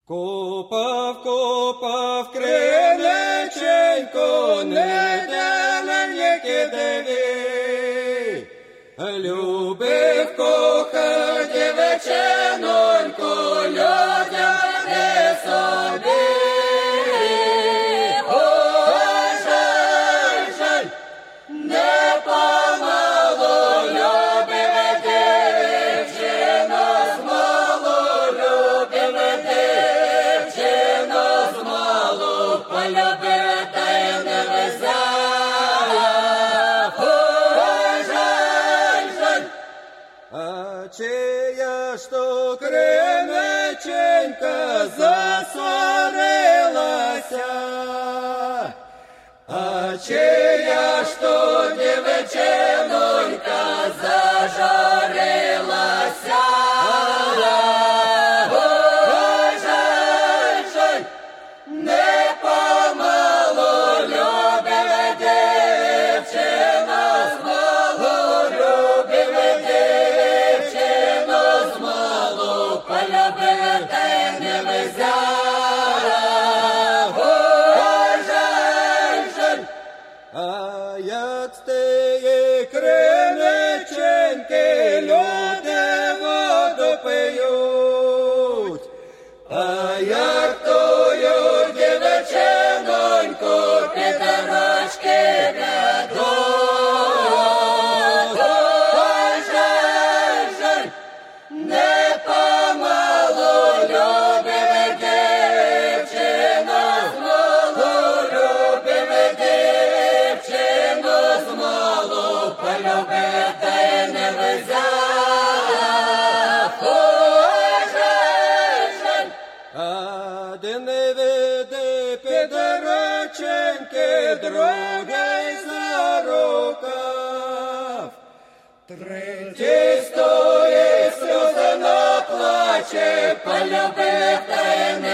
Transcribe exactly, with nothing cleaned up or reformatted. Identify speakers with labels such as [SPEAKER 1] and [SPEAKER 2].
[SPEAKER 1] Копав, копав криниченько, не делень кидеві. Любив, кохав дівчиноньку, людям не собі. Ой, жаль, жаль, не помалу любив дівчину змалу, любив дівчину змалу, полюбив та й не взяв. Ой, жаль, жаль, а чия ж то криниченька засварилася, а чия ж то дівчинонька зажарилася. Ой, жаль, жаль, не помалу любив дівчину змалу, любив дівчину змалу, полюбив та й не взяв. Ой, жаль, жаль, а як з тієї криниченьки люди воду п'ють, а як тою дівчиноньку під ручки ведуть. Ой, жаль, жаль, не помалу любив дівчину змалу, любив дівчину змалу, полюбив та й не взяв. Ой, жаль, жаль, один веде під рученьки, другий за рукав, третій стоїть, сльози наплаче, полюбив та й не